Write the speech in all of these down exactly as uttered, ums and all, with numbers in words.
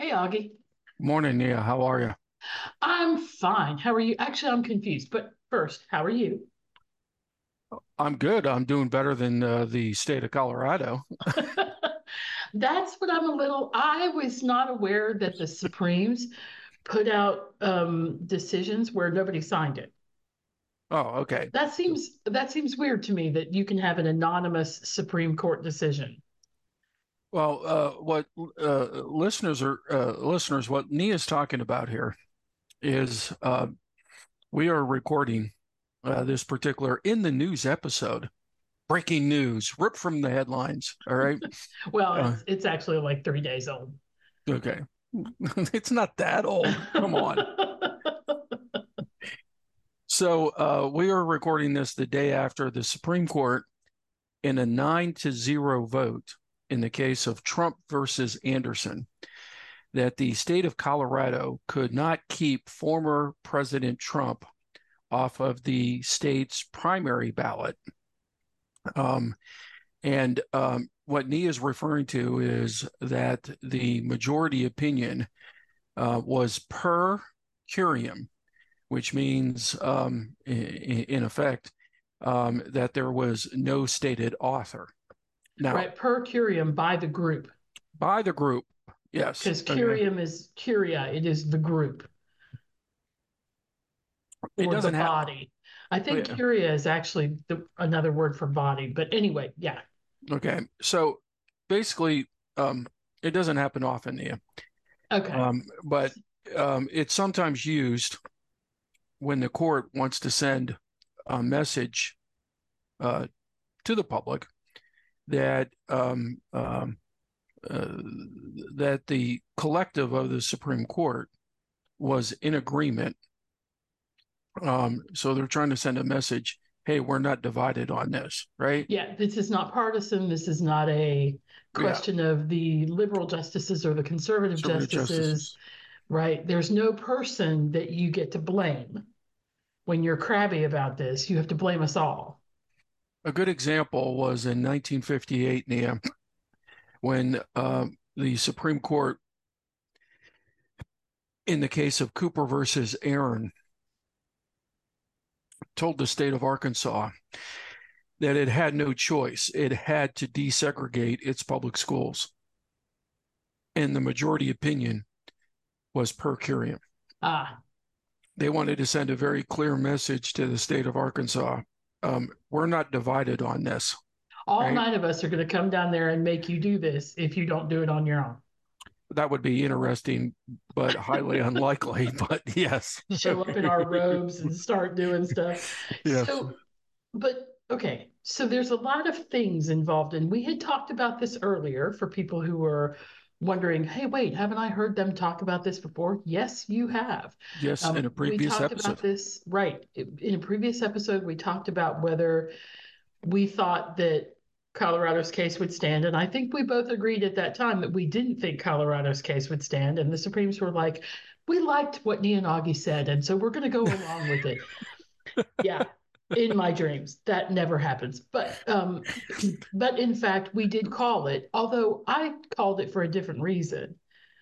Hey, Augie. Morning, Nia. How are you? I'm fine. How are you? Actually, I'm confused, but first, how are you? I'm good. I'm doing better than uh, the state of Colorado. That's what I'm a little, I was not aware that the Supremes put out um, decisions where nobody signed it. Oh, okay. That seems that seems weird to me that you can have an anonymous Supreme Court decision. Well, uh, what uh, listeners are uh, listeners, what Nia's talking about here is uh, we are recording uh, this particular in the news episode, breaking news, ripped from the headlines. All right. Well, Uh, it's it's actually like three days old. okay. It's not that old. Come on. So uh, we are recording this the day after the Supreme Court, in a nine to zero vote in the case of Trump versus Anderson, that the state of Colorado could not keep former President Trump off of the state's primary ballot. Um, and um, what Nia is referring to is that the majority opinion uh, was per curiam, which means, um, in, in effect, um, that there was no stated author. Now, Right, per curiam by the group, by the group, yes. because Okay. curiam is curia, it is the group It or the doesn't have, body. I think yeah. curia is actually the, another word for body, but anyway, yeah. Okay. So basically, um, it doesn't happen often, yeah. Okay. Um, but um, it's sometimes used when the court wants to send a message uh, to the public that um, um, uh, that the collective of the Supreme Court was in agreement. Um, so they're trying to send a message, hey, we're not divided on this, right? Yeah, this is not partisan. This is not a Yeah, question of the liberal justices or the conservative conservative justices, justices. right? There's no person that you get to blame when you're crabby about this. You have to blame us all. A good example was in nineteen fifty-eight, Nia, when um, the Supreme Court, in the case of Cooper versus Aaron, told the state of Arkansas that it had no choice. It had to desegregate its public schools. And the majority opinion was per curiam. Ah, They wanted to send a very clear message to the state of Arkansas. Um, we're not divided on this, all right? nine of us are going to come down there and make you do this if you don't do it on your own. That would be interesting, but highly unlikely. But yes. Show up in our robes and start doing stuff. Yes. So, but okay, so there's a lot of things involved, and we had talked about this earlier for people who were wondering, hey, wait, haven't I heard them talk about this before? Yes, you have. Yes, in Um, a we previous talked about episode. this, right. In a previous episode, we talked about whether we thought that Colorado's case would stand. And I think we both agreed at that time that we didn't think Colorado's case would stand. And the Supremes were like, we liked what Neonagi said, and so we're going to go along with it. Yeah, in my dreams, that never happens. But um, but in fact, we did call it, although I called it for a different reason.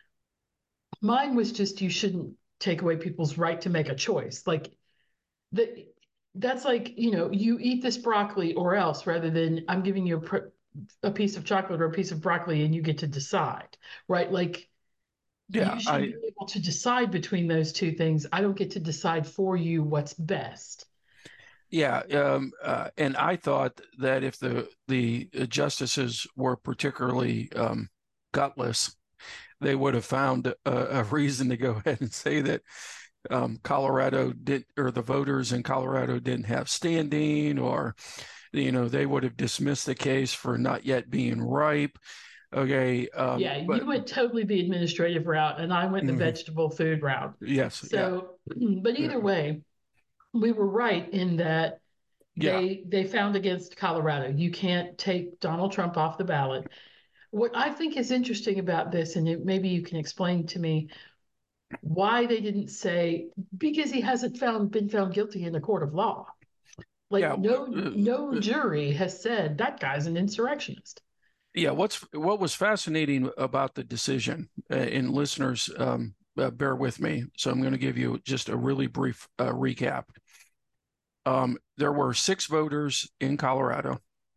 Mine was just you shouldn't take away people's right to make a choice. Like that that's like, you know, you eat this broccoli or else rather than I'm giving you a, pr- a piece of chocolate or a piece of broccoli and you get to decide, right? Like you Yeah, should I be able to decide between those two things. I don't get to decide for you what's best. yeah, um, uh, and I thought that if the the justices were particularly um, gutless, they would have found a, a reason to go ahead and say that um, Colorado did, or the voters in Colorado didn't have standing, or you know, they would have dismissed the case for not yet being ripe. Okay, um, Yeah, but you went totally the administrative route and I went the mhm, vegetable food route. yes, yeah, So, but yeah, either way, we were right in that yeah. they they found against Colorado. You can't take Donald Trump off the ballot. What I think is interesting about this, and it, maybe you can explain to me why they didn't say because he hasn't found been found guilty in a court of law. Like Yeah, no uh, no uh, jury has said that guy's an insurrectionist. yeah. What's what was fascinating about the decision and listeners, um, uh, bear with me. So I'm going to give you just a really brief uh, recap. Um, there were six voters in Colorado,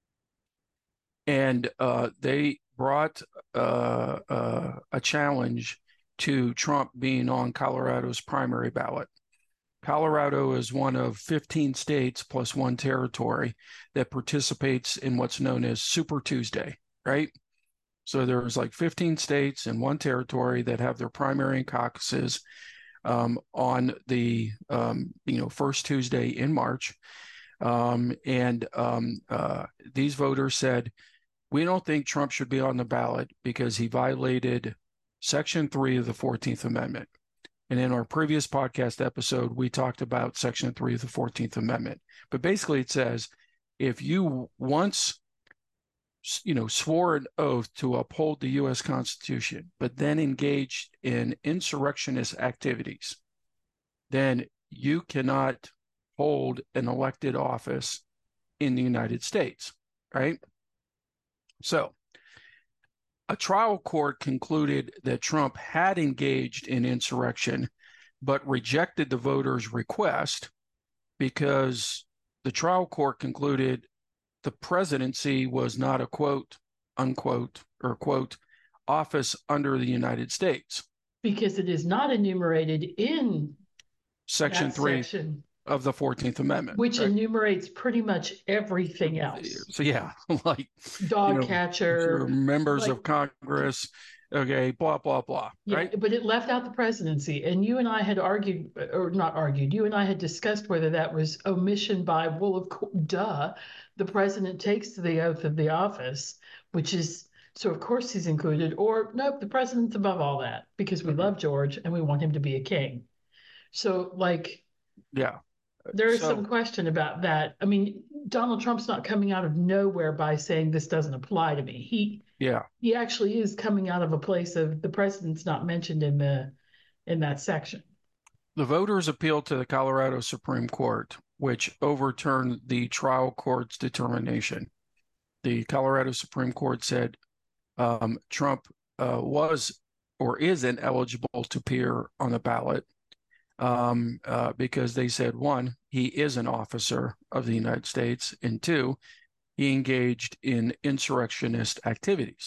and uh, they brought uh, uh, a challenge to Trump being on Colorado's primary ballot. Colorado is one of fifteen states plus one territory that participates in what's known as Super Tuesday, right? So there's like fifteen states and one territory that have their primary and caucuses um, on the um, you know first Tuesday in March, um, and um, uh, these voters said, we don't think Trump should be on the ballot because he violated Section three of the fourteenth Amendment. And in our previous podcast episode, we talked about Section three of the fourteenth Amendment. But basically it says, if you once, you know, swore an oath to uphold the U S Constitution, but then engaged in insurrectionist activities, then you cannot hold an elected office in the United States, right? So a trial court concluded that Trump had engaged in insurrection, but rejected the voters' request because the trial court concluded the presidency was not a quote, unquote, or quote, office under the United States. Because it is not enumerated in Section that three section, of the fourteenth Amendment. which right? enumerates pretty much everything else. So yeah, like Dog you know, catcher, members like, of Congress, okay, blah, blah, blah, yeah, right? but it left out the presidency. And you and I had argued, or not argued, you and I had discussed whether that was omission by, well, of course, duh, the president takes the oath of the office, which is, so of course he's included, or nope, the president's above all that because we Mhm. love George and we want him to be a king. So like, Yeah. there is So- some question about that. I mean, Donald Trump's not coming out of nowhere by saying this doesn't apply to me. He Yeah. he actually is coming out of a place of the president's not mentioned in the in that section. The voters appealed to the Colorado Supreme Court, which overturned the trial court's determination. The Colorado Supreme Court said um, Trump uh, was or is ineligible to appear on the ballot um, uh, because they said, one, he is an officer of the United States, and two, he engaged in insurrectionist activities.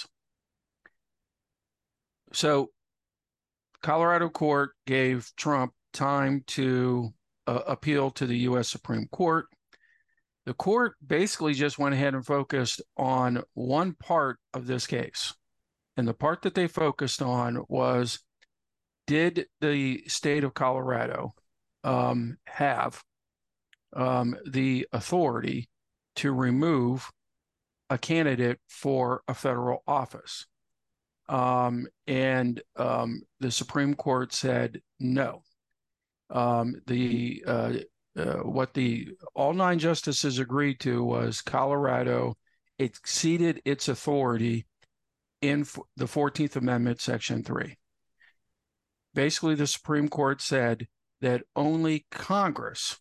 So Colorado court gave Trump time to uh, appeal to the U S Supreme Court. The court basically just went ahead and focused on one part of this case. And the part that they focused on was, did the state of Colorado um, have um, the authority to remove a candidate for a federal office? Um, and um, the Supreme Court said no. Um, the uh, uh, what the all nine justices agreed to was Colorado exceeded its authority in f- the fourteenth Amendment, Section three. Basically, the Supreme Court said that only Congress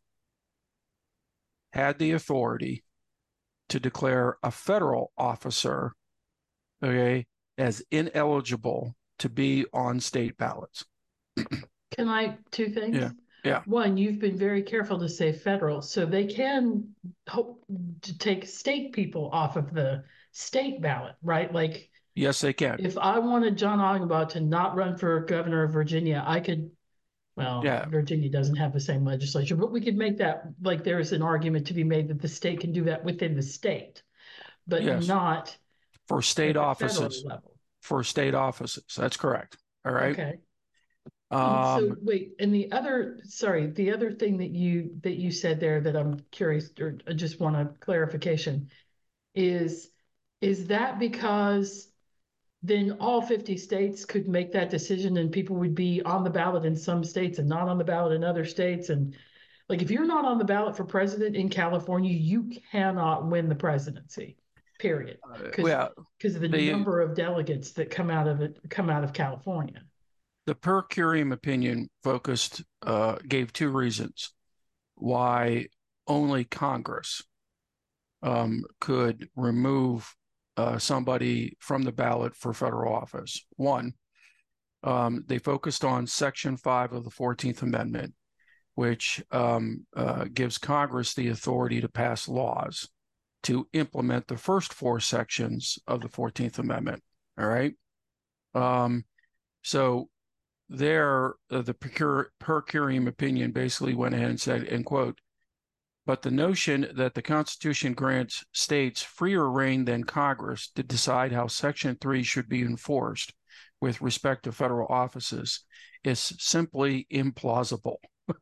had the authority to declare a federal officer, okay, as ineligible to be on state ballots. Can I, two things? Yeah, yeah. One, you've been very careful to say federal, so they can hope to take state people off of the state ballot, right? Like, yes, they can. If I wanted John Augenbaugh to not run for governor of Virginia, I could, well, yeah. Virginia doesn't have the same legislature, but we could make that, like, there's an argument to be made that the state can do that within the state, but yes. not for state offices. Level. For state offices. That's correct. All right. Okay. Um, so wait, and the other, sorry, the other thing that you that you said there that I'm curious, or I just want a clarification, is is that because then all fifty states could make that decision and people would be on the ballot in some states and not on the ballot in other states? And like, if you're not on the ballot for president in California, you cannot win the presidency, period. Because yeah, because of the, the number of delegates that come out of it, come out of California. The per curiam opinion focused, uh, gave two reasons why only Congress um, could remove uh, somebody from the ballot for federal office. One, Um, they focused on Section five of the fourteenth Amendment, which um, uh, gives Congress the authority to pass laws to implement the first four sections of the fourteenth Amendment. All right. Um, so there, uh, the per, per curiam opinion basically went ahead and said, and quote, but the notion that the Constitution grants states freer rein than Congress to decide how Section three should be enforced with respect to federal offices is simply implausible.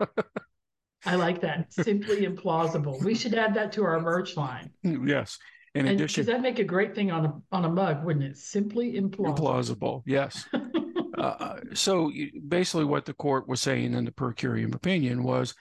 I like that. Simply implausible. We should add that to our merch line. Yes. In And addition, because that'd make a great thing on a on a mug, wouldn't it? Simply implausible. implausible. Yes. uh, so basically, what the court was saying in the per curiam opinion was,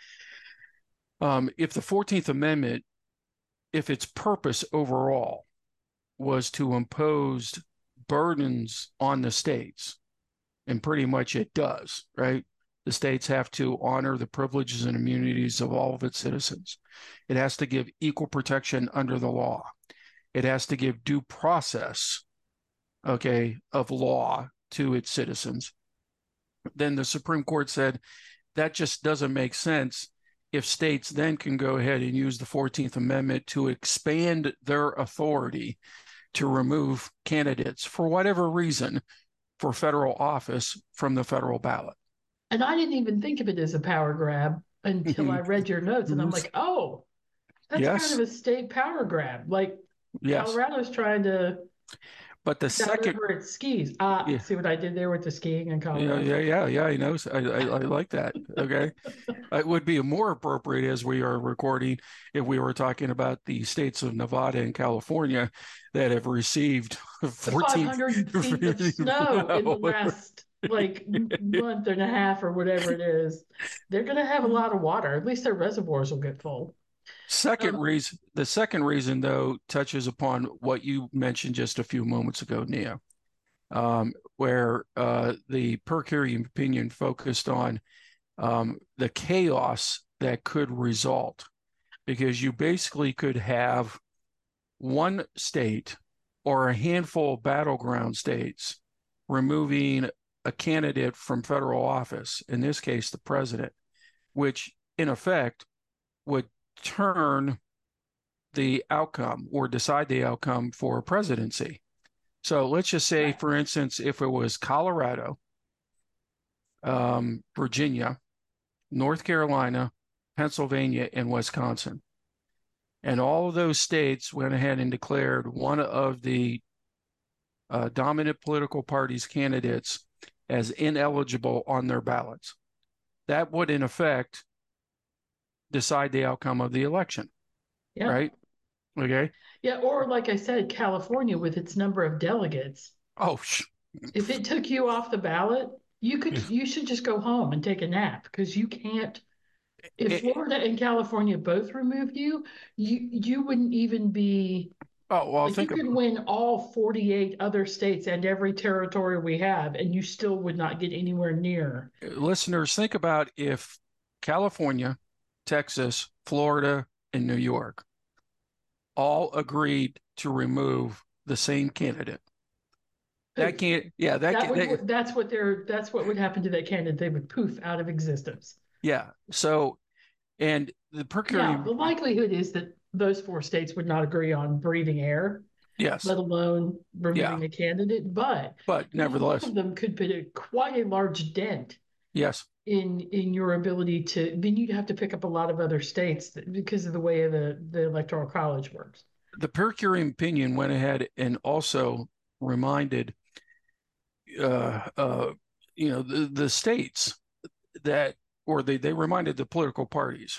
um, if the fourteenth Amendment, if its purpose overall was to impose burdens on the states, and pretty much it does, right? The states have to honor the privileges and immunities of all of its citizens. It has to give equal protection under the law. It has to give due process, okay, of law to its citizens. Then the Supreme Court said that just doesn't make sense if states then can go ahead and use the fourteenth Amendment to expand their authority to remove candidates for whatever reason for federal office from the federal ballot. And I didn't even think of it as a power grab until I read your notes, and I'm like, oh, that's yes. kind of a state power grab. Like yes. Colorado's trying to but the second over its skis. Ah, yeah. See what I did there with the skiing in Colorado? Yeah, yeah, yeah, yeah. I know. I, I, I like that. Okay. It would be more appropriate as we are recording if we were talking about the states of Nevada and California that have received fourteen five hundred feet of snow in the last like month and a half or whatever it is. They're going to have a lot of water. At least their reservoirs will get full. Second um, reason, the second reason, though, touches upon what you mentioned just a few moments ago, Nia, um, where uh, the per curiam opinion focused on um, the chaos that could result, because you basically could have one state or a handful of battleground states removing a candidate from federal office, in this case, the president, which in effect would turn the outcome or decide the outcome for a presidency. So let's just say, right. for instance, if it was Colorado, um, Virginia, North Carolina, Pennsylvania, and Wisconsin, and all of those states went ahead and declared one of the uh, dominant political parties' candidates as ineligible on their ballots. That would, in effect, decide the outcome of the election. Yeah. Right? Okay. Yeah. Or like I said, California with its number of delegates. Oh, sh- if it took you off the ballot, you could, you should just go home and take a nap, because you can't. If Florida and California both removed you, you you wouldn't even be. Oh well, like think you could about, win all forty-eight other states and every territory we have, and you still would not get anywhere near. Listeners, think about if California, Texas, Florida, and New York all agreed to remove the same candidate. That can't. Yeah, that, that would, that, that's what they're. That's what would happen to that candidate. They would poof out of existence. Yeah. So, and the per curiam. Now, the likelihood is that those four states would not agree on breathing air. Yes. Let alone removing yeah. a candidate, but but nevertheless, both of them could put a quite a large dent. Yes. In in your ability to, then you'd have to pick up a lot of other states because of the way the the electoral college works. The per curiam opinion went ahead and also reminded, uh, uh, you know, the the states that. Or they, they reminded the political parties,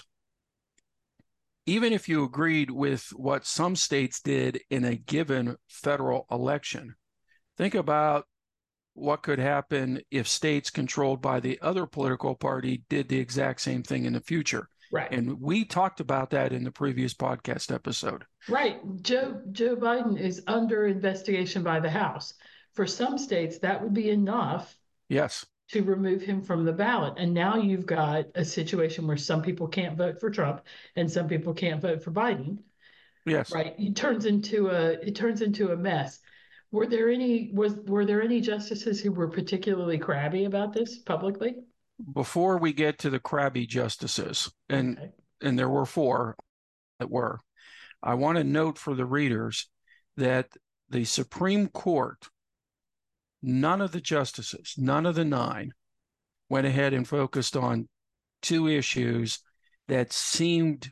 even if you agreed with what some states did in a given federal election, think about what could happen if states controlled by the other political party did the exact same thing in the future. Right. And we talked about that in the previous podcast episode. Right. Joe Joe Biden is under investigation by the House. For some states, that would be enough. Yes. To remove him from the ballot. And now you've got a situation where some people can't vote for Trump and some people can't vote for Biden. Yes. Right. It turns into a it turns into a mess. Were there any was were there any justices who were particularly crabby about this publicly? Before we get to the crabby justices, and Okay. and there were four that were, I want to note for the readers that the Supreme Court, none of the justices, none of the nine, went ahead and focused on two issues that seemed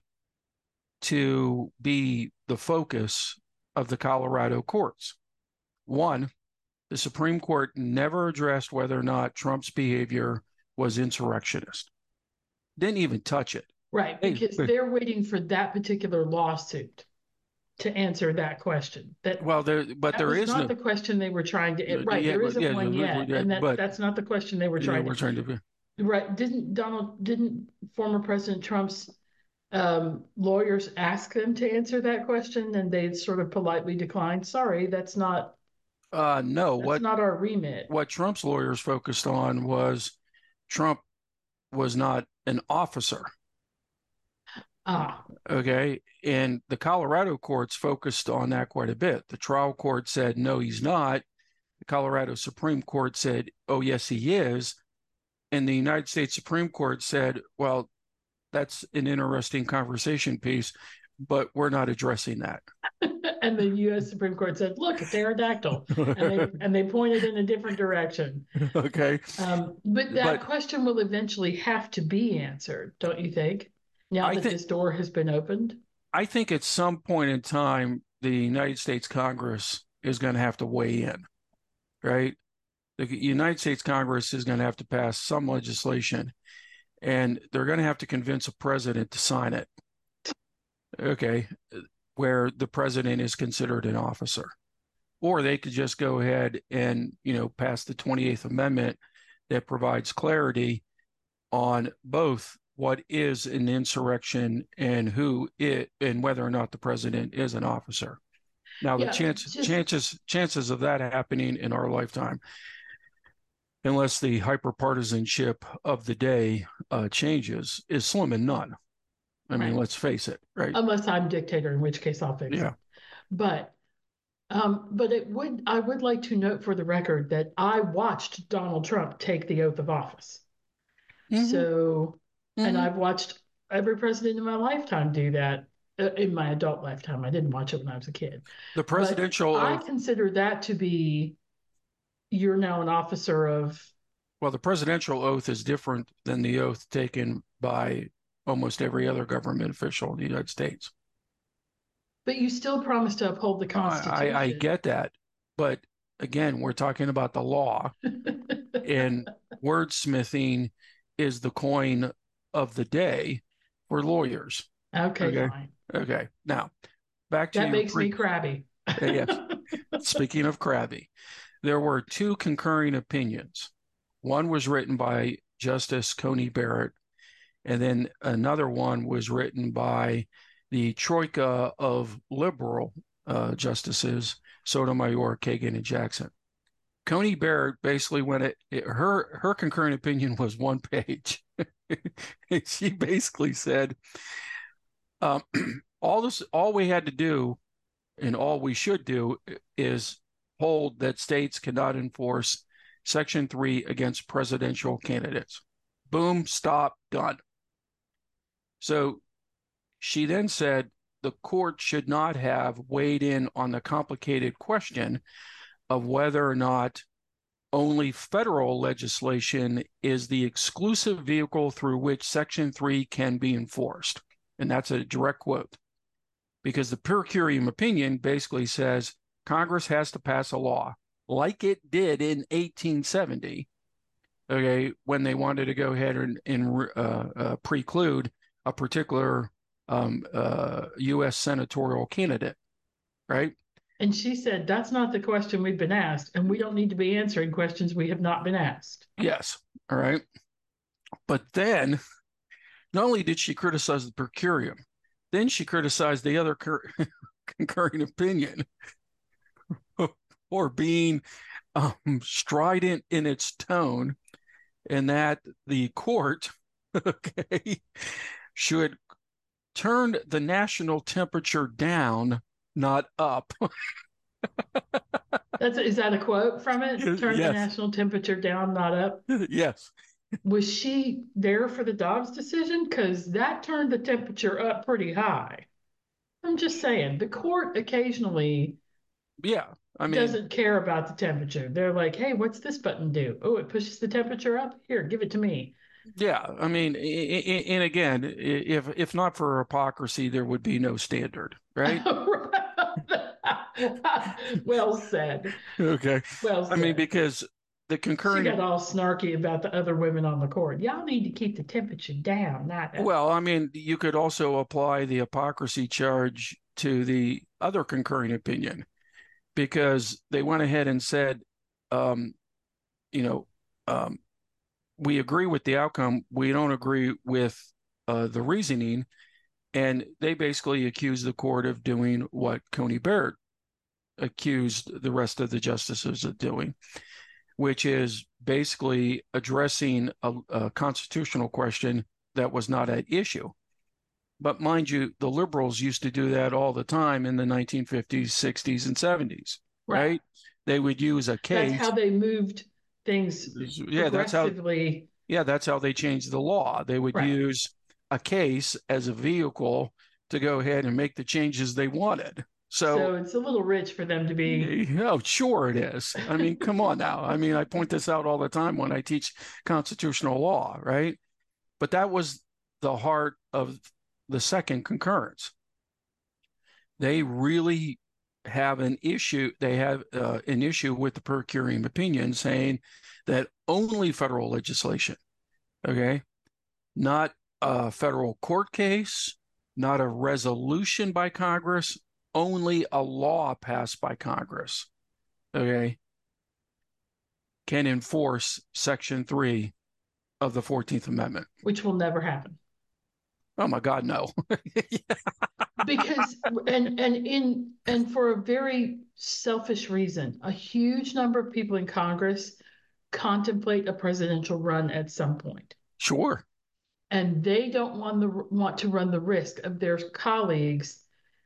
to be the focus of the Colorado courts. One, the Supreme Court never addressed whether or not Trump's behavior was insurrectionist. Didn't even touch it. Right, Hey, because they're waiting for that particular lawsuit to answer that question. That well, there, but that there was is not no. the question they were trying to. Right, Yeah, there but isn't yeah, one yet, yeah, and that but that's not the question they were yeah, trying we're to. trying to be. Right? Didn't Donald? Didn't former President Trump's um, lawyers ask them to answer that question, and they sort of politely declined? Sorry, that's not. Uh, no, That's what not our remit. what Trump's lawyers focused on was Trump was not an officer. Ah, Okay. And the Colorado courts focused on that quite a bit. The trial court said, no, he's not. The Colorado Supreme Court said, oh, yes, he is. And the United States Supreme Court said, well, that's an interesting conversation piece, but we're not addressing that. and the U S Supreme Court said, "Look, a pterodactyl," and they and they pointed in a different direction. Okay. Um, but that But question will eventually have to be answered, don't you think? Now I that think this door has been opened. I think at some point in time, the United States Congress is going to have to weigh in, right? The United States Congress is going to have to pass some legislation, and they're going to have to convince a president to sign it. Okay, where the president is considered an officer. Or they could just go ahead and, you know, pass the twenty-eighth Amendment that provides clarity on both what is an insurrection and who it and whether or not the president is an officer. Now, the Yeah, chance, just chances chances of that happening in our lifetime, unless the hyperpartisanship of the day uh, changes, is slim and none. I mean, right. let's face it, right? Unless I'm dictator, in which case I'll fix Yeah. it. But um, but it would I would like to note for the record that I watched Donald Trump take the oath of office. Mm-hmm. So, and Mm-hmm. I've watched every president in my lifetime do that uh, in my adult lifetime. I didn't watch it when I was a kid, The but presidential I oath. consider that to be you're now an officer of. Well, the presidential oath is different than the oath taken by almost every other government official in the United States. But you still promise to uphold the I, I, I Constitution. get that. But again, we're talking about the law, and wordsmithing is the coin of the day for lawyers. Okay, Okay. fine. Okay. Now, back to That your makes pre. me crabby. Yes. Speaking of crabby, there were two concurring opinions. One was written by Justice Coney Barrett, and then another one was written by the troika of liberal uh, justices, Sotomayor, Kagan, and Jackson. Coney Barrett basically went it, it her her concurring opinion was one page. She basically said, um, all this all we had to do and all we should do is hold that states cannot enforce Section three against presidential candidates. Boom, stop, done. So she then said the court should not have weighed in on the complicated question of whether or not only federal legislation is the exclusive vehicle through which Section three can be enforced. And that's a direct quote. Because the per curiam opinion basically says Congress has to pass a law like it did in eighteen seventy, okay, when they wanted to go ahead and, and uh, uh, preclude a particular um, uh, U S senatorial candidate, right? And she said, that's not the question we've been asked, and we don't need to be answering questions we have not been asked. Yes, all right. But then, not only did she criticize the per curiam, then she criticized the other cur- concurring opinion for being um, strident in its tone, and that the court, okay, should turn the national temperature down, not up. That's is that a quote from it? Turn the Yes. national temperature down, not up. Yes. Was she there for the Dobbs decision? Because that turned the temperature up pretty high. I'm just saying, the court occasionally Yeah. I mean, doesn't care about the temperature. They're like, hey, what's this button do? Oh, it pushes the temperature up. Here, give it to me. yeah. I mean, and again, if if not for hypocrisy, there would be no standard, right? Well said. Okay. Well I mean, said. because the She got concurring, all snarky about the other women on the court. Y'all need to keep the temperature down, not up. well, I mean, you could also apply the hypocrisy charge to the other concurring opinion because they went ahead and said, um, you know, um, we agree with the outcome. We don't agree with uh, the reasoning. And they basically accused the court of doing what Coney Barrett accused the rest of the justices of doing, which is basically addressing a, a constitutional question that was not at issue. But mind you, the liberals used to do that all the time in the nineteen fifties, sixties, and seventies, right? Right. They would use a That's case. how they moved things Yeah, that's how. progressively. Yeah, that's how they changed the law. They would Right. use a case as a vehicle to go ahead and make the changes they wanted. So, So it's a little rich for them to be. oh, sure it is. I mean, come on now. I mean, I point this out all the time when I teach constitutional law, right? But that was the heart of the second concurrence. They really have an issue. They have uh, an issue with the per curiam opinion saying that only federal legislation, okay, not a federal court case, not a resolution by Congress, only a law passed by Congress, okay, can enforce Section three of the fourteenth Amendment. Which will never happen. Oh my God, no. Because and and in and for a very selfish reason, a huge number of people in Congress contemplate a presidential run at some point. Sure. And they don't want the want to run the risk of their colleagues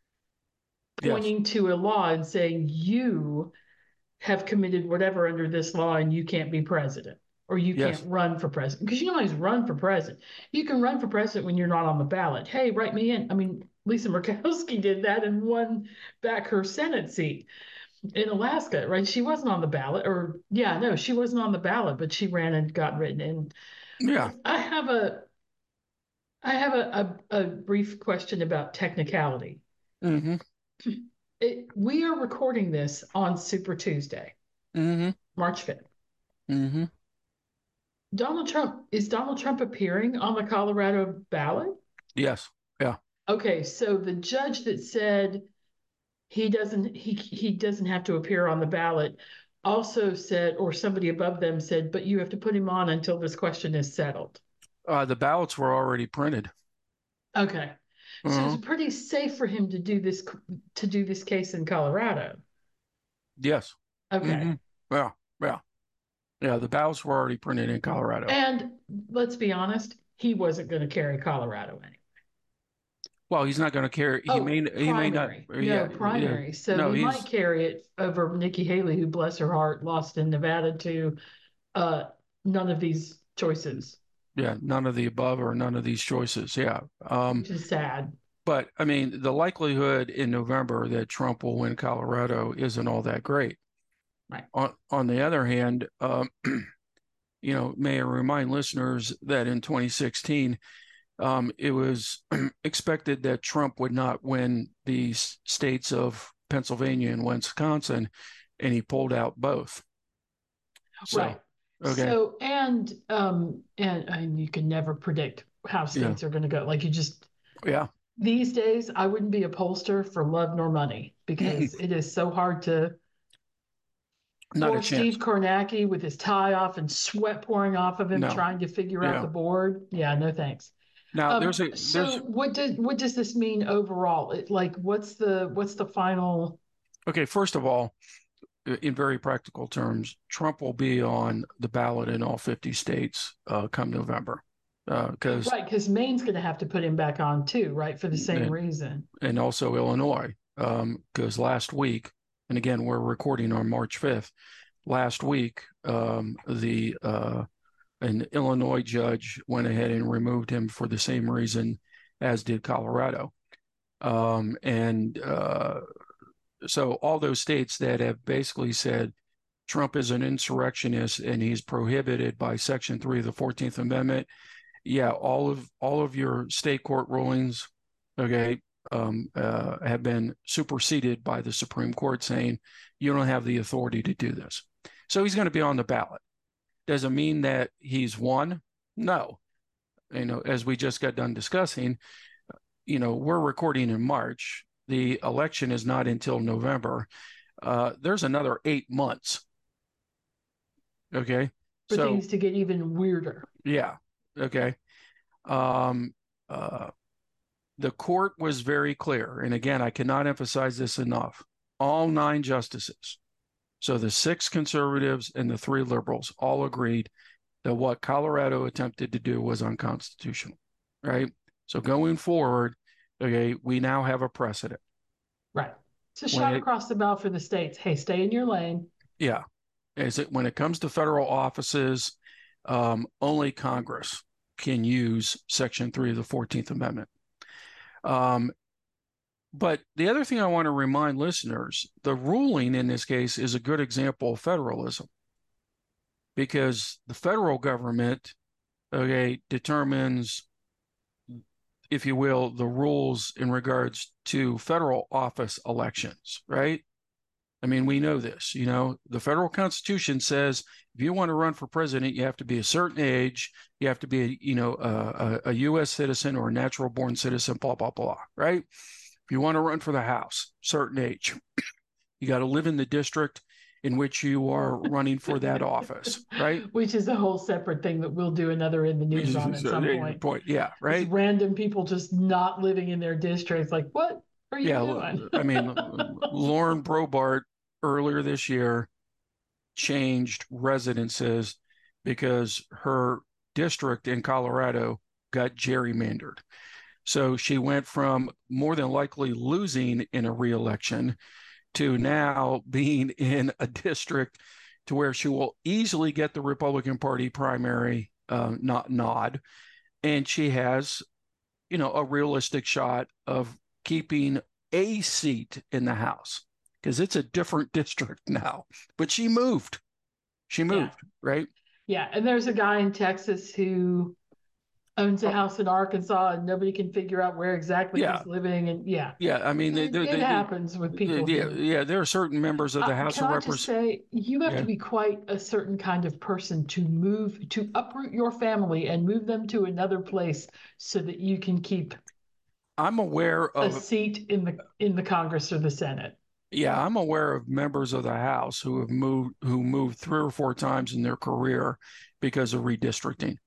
pointing yes. to a law and saying you have committed whatever under this law and you can't be president or you yes. can't run for president. Because you can always run for president. You can run for president when you're not on the ballot. Hey, write me in. I mean, Lisa Murkowski did that and won back her Senate seat in Alaska, right? She wasn't on the ballot, or yeah, no, she wasn't on the ballot, but she ran and got written in. Yeah. I have a I have a, a, a brief question about technicality. Mm-hmm. It, we are recording this on Super Tuesday, mm-hmm. March fifth. Mm-hmm. Donald Trump, is Donald Trump appearing on the Colorado ballot? Yes. Yeah. Okay, so the judge that said he doesn't he he doesn't have to appear on the ballot also said, or somebody above them said, but you have to put him on until this question is settled. Uh, the ballots were already printed. Okay. So uh-huh. It's pretty safe for him to do this to do this case in Colorado. Yes. Okay. Mm-hmm. Yeah. Yeah. Yeah. The ballots were already printed in Colorado. And let's be honest, he wasn't going to carry Colorado anyway. Well, he's not going to carry. He oh, may. He may not. No, yeah, primary. Yeah. So no, he he's... might carry it over Nikki Haley, who, bless her heart, lost in Nevada to uh, none of these choices. Yeah, none of the above or none of these choices. Yeah. Um, Which is sad. But I mean, the likelihood in November that Trump will win Colorado isn't all that great. Right. On, on the other hand, um, you know, may I remind listeners that in twenty sixteen, um, it was expected that Trump would not win the states of Pennsylvania and Wisconsin, and he pulled out both. So, right. Okay. So and um and and you can never predict how states yeah. are going to go. Like you just yeah. These days, I wouldn't be a pollster for love nor money because it is so hard to. Not Poor a chance. Steve Kornacki with his tie off and sweat pouring off of him, no. trying to figure yeah. out the board. Yeah, no thanks. Now um, there's a there's... so what does what does this mean overall? It, like what's the what's the final? Okay, first of all, in very practical terms, Trump will be on the ballot in all fifty states uh, come November. Because uh, right, because Maine's going to have to put him back on too, right, for the same and, reason. And also Illinois, because um, last week and again, we're recording on March fifth. Last week, um, the uh, an Illinois judge went ahead and removed him for the same reason as did Colorado. Um, and uh, so all those states that have basically said Trump is an insurrectionist and he's prohibited by Section three of the fourteenth Amendment, yeah, all of all of your state court rulings, okay, um, uh, have been superseded by the Supreme Court saying you don't have the authority to do this. So he's going to be on the ballot. Does it mean that he's won? No. You know, as we just got done discussing, you know, we're recording in March. The election is not until November. Uh, there's another eight months. Okay. For so, things to get even weirder. Yeah. Okay. Um, uh, the court was very clear. And again, I cannot emphasize this enough. All nine justices, so the six conservatives and the three liberals, all agreed that what Colorado attempted to do was unconstitutional, right? So going forward, okay, we now have a precedent. Right. It's a shot it, across the bow for the states. Hey, stay in your lane. Yeah. Is it when it comes to federal offices, um, only Congress can use Section three of the fourteenth Amendment. Um, but the other thing I want to remind listeners, the ruling in this case is a good example of federalism, because the federal government, okay, determines, if you will, the rules in regards to federal office elections, right? I mean, we know this, you know, the federal Constitution says if you want to run for president, you have to be a certain age, you have to be, a, you know, a, a, a U S citizen or a natural born citizen, blah, blah, blah, right? If you want to run for the House, certain age, you got to live in the district in which you are running for that office, right? Which is a whole separate thing that we'll do another in the news on at some point. point. Yeah, right. It's random people just not living in their districts. Like, what are you yeah, doing? I mean, Lauren Brobart earlier this year changed residences because her district in Colorado got gerrymandered. So she went from more than likely losing in a reelection to now being in a district to where she will easily get the Republican Party primary uh, not nod. And she has, you know, a realistic shot of keeping a seat in the House, because it's a different district now. But she moved. She moved, yeah. Right? Yeah. And there's a guy in Texas who owns a house in Arkansas and nobody can figure out where exactly yeah. he's living. And yeah. Yeah. I mean, it, they, it they, happens they, with people. Yeah. Who, yeah. There are certain members of the uh, House of Representatives. Can I just say, you have yeah. to be quite a certain kind of person to move, to uproot your family and move them to another place so that you can keep I'm aware of a seat in the, in the Congress or the Senate. Yeah, I'm aware of members of the House who have moved, who moved three or four times in their career because of redistricting.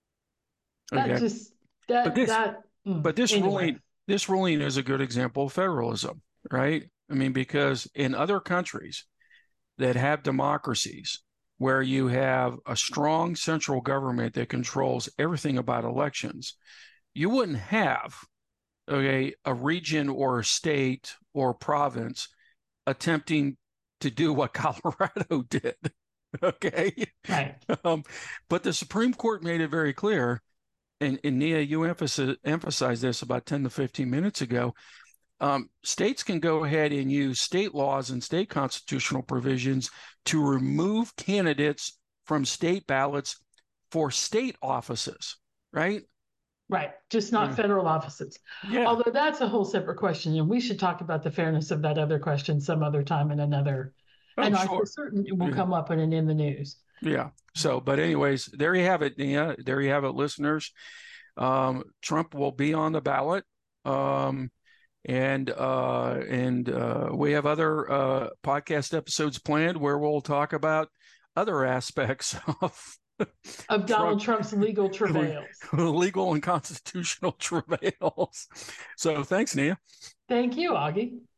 Okay. That just, that, but this, that, mm, but this anyway. ruling, this ruling is a good example of federalism, right? I mean, because in other countries that have democracies where you have a strong central government that controls everything about elections, you wouldn't have, okay, a region or a state or province attempting to do what Colorado did. Okay. Right. Um, but the Supreme Court made it very clear, and, and Nia, you emphasize, emphasized this about ten to fifteen minutes ago. Um, states can go ahead and use state laws and state constitutional provisions to remove candidates from state ballots for state offices, right? Right. Just not yeah. federal offices. Yeah. Although that's a whole separate question. And we should talk about the fairness of that other question some other time in another. Oh, and sure. I'm certain it will yeah. come up in an in the news. Yeah. So, but anyways, there you have it, Nia. There you have it, listeners. Um, Trump will be on the ballot. Um, and uh, and uh, we have other uh, podcast episodes planned where we'll talk about other aspects of of Donald Trump, Trump's legal travails. Legal and constitutional travails. So thanks, Nia. Thank you, Augie.